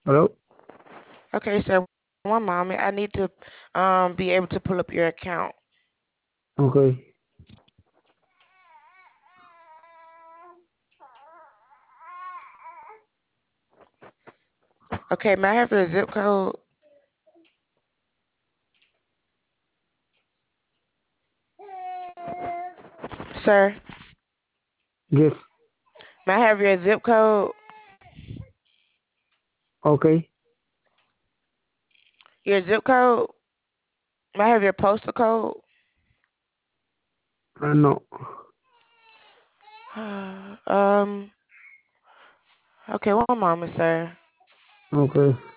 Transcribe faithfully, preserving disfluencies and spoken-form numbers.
Hello? Okay, sir. One moment. I need to um be able to pull up your account. Okay. Okay, may I have your zip code, sir? Yes. May I have your zip code? Okay. Your zip code? May I have your postal code? Uh, no. um. Okay, one moment, sir. Okay.